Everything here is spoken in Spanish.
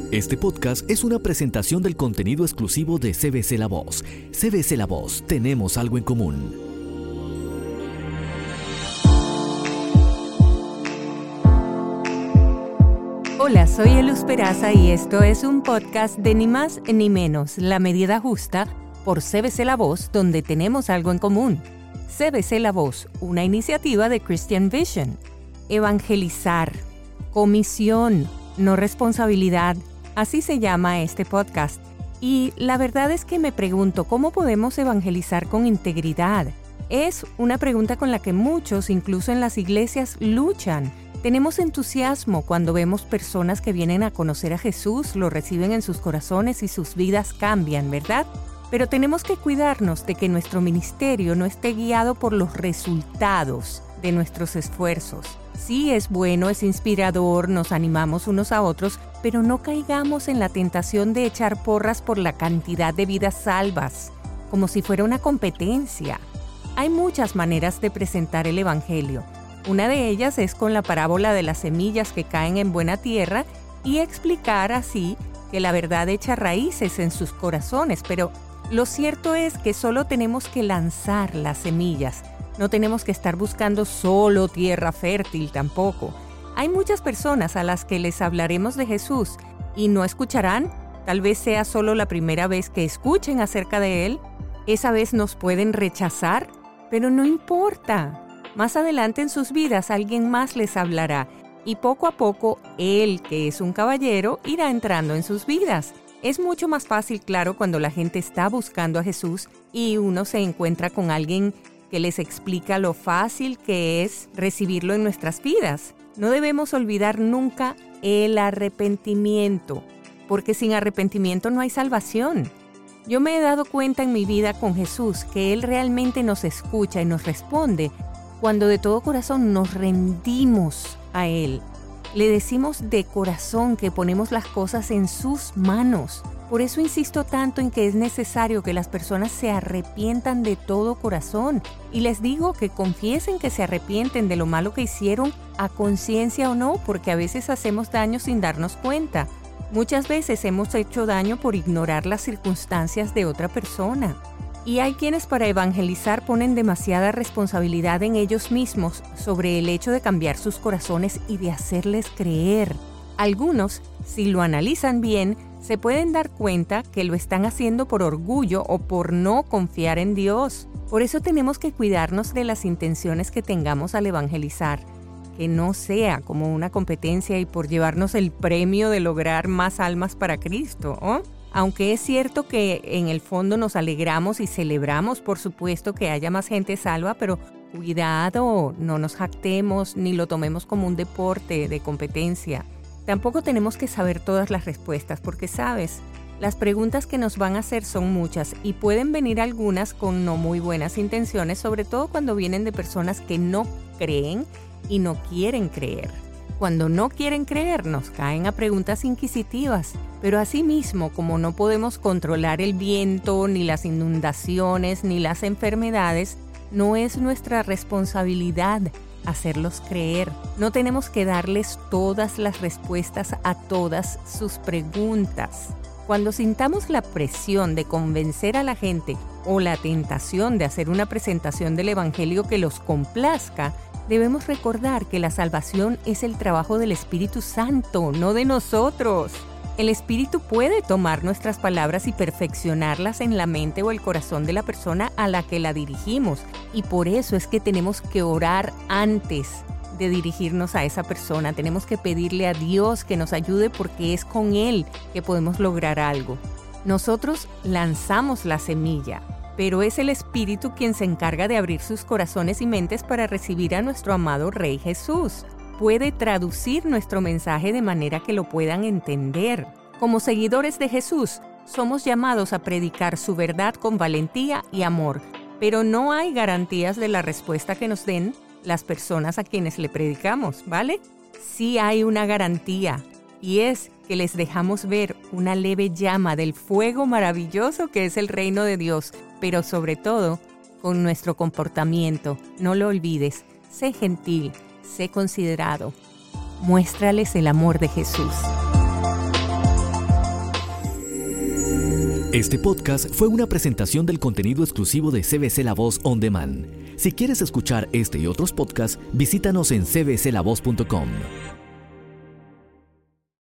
Este podcast es una presentación del contenido exclusivo de CBC La Voz. CBC La Voz, tenemos algo en común. Hola, soy Eluz Peraza y esto es un podcast de Ni Más Ni Menos, La Medida Justa, por CBC La Voz, donde tenemos algo en común. CBC La Voz, una iniciativa de Christian Vision. Evangelizar, comisión, no responsabilidad. Así se llama este podcast. Y la verdad es que me pregunto, ¿cómo podemos evangelizar con integridad? Es una pregunta con la que muchos, incluso en las iglesias, luchan. Tenemos entusiasmo cuando vemos personas que vienen a conocer a Jesús, lo reciben en sus corazones y sus vidas cambian, ¿verdad? Pero tenemos que cuidarnos de que nuestro ministerio no esté guiado por los resultados de nuestros esfuerzos. Sí, es bueno, es inspirador, nos animamos unos a otros, pero no caigamos en la tentación de echar porras por la cantidad de vidas salvas, como si fuera una competencia. Hay muchas maneras de presentar el Evangelio. Una de ellas es con la parábola de las semillas que caen en buena tierra y explicar así que la verdad echa raíces en sus corazones, pero lo cierto es que solo tenemos que lanzar las semillas. No tenemos que estar buscando solo tierra fértil tampoco. Hay muchas personas a las que les hablaremos de Jesús y no escucharán. Tal vez sea solo la primera vez que escuchen acerca de Él. Esa vez nos pueden rechazar, pero no importa. Más adelante en sus vidas alguien más les hablará y poco a poco Él, que es un caballero, irá entrando en sus vidas. Es mucho más fácil, claro, cuando la gente está buscando a Jesús y uno se encuentra con alguien que les explica lo fácil que es recibirlo en nuestras vidas. No debemos olvidar nunca el arrepentimiento, porque sin arrepentimiento no hay salvación. Yo me he dado cuenta en mi vida con Jesús que Él realmente nos escucha y nos responde cuando de todo corazón nos rendimos a Él. Le decimos de corazón que ponemos las cosas en sus manos. Por eso insisto tanto en que es necesario que las personas se arrepientan de todo corazón. Y les digo que confiesen que se arrepienten de lo malo que hicieron, a conciencia o no, porque a veces hacemos daño sin darnos cuenta. Muchas veces hemos hecho daño por ignorar las circunstancias de otra persona. Y hay quienes para evangelizar ponen demasiada responsabilidad en ellos mismos sobre el hecho de cambiar sus corazones y de hacerles creer. Algunos, si lo analizan bien, se pueden dar cuenta que lo están haciendo por orgullo o por no confiar en Dios. Por eso tenemos que cuidarnos de las intenciones que tengamos al evangelizar, que no sea como una competencia y por llevarnos el premio de lograr más almas para Cristo, ¿oh? Aunque es cierto que en el fondo nos alegramos y celebramos, por supuesto, que haya más gente salva, pero cuidado, no nos jactemos ni lo tomemos como un deporte de competencia. Tampoco tenemos que saber todas las respuestas, porque, ¿sabes? Las preguntas que nos van a hacer son muchas y pueden venir algunas con no muy buenas intenciones, sobre todo cuando vienen de personas que no creen y no quieren creer. Cuando no quieren creer, nos caen a preguntas inquisitivas. Pero asimismo, como no podemos controlar el viento, ni las inundaciones, ni las enfermedades, no es nuestra responsabilidad hacerlos creer. No tenemos que darles todas las respuestas a todas sus preguntas. Cuando sintamos la presión de convencer a la gente o la tentación de hacer una presentación del Evangelio que los complazca, debemos recordar que la salvación es el trabajo del Espíritu Santo, no de nosotros. El Espíritu puede tomar nuestras palabras y perfeccionarlas en la mente o el corazón de la persona a la que la dirigimos. Y por eso es que tenemos que orar antes de dirigirnos a esa persona. Tenemos que pedirle a Dios que nos ayude porque es con Él que podemos lograr algo. Nosotros lanzamos la semilla, pero es el Espíritu quien se encarga de abrir sus corazones y mentes para recibir a nuestro amado Rey Jesús. Puede traducir nuestro mensaje de manera que lo puedan entender. Como seguidores de Jesús, somos llamados a predicar su verdad con valentía y amor, pero no hay garantías de la respuesta que nos den las personas a quienes le predicamos, ¿vale? Sí hay una garantía, y es que les dejamos ver una leve llama del fuego maravilloso que es el reino de Dios, pero sobre todo con nuestro comportamiento. No lo olvides, sé gentil, sé considerado. Muéstrales el amor de Jesús. Este podcast fue una presentación del contenido exclusivo de CBC La Voz On Demand. Si quieres escuchar este y otros podcasts, visítanos en cbclavoz.com.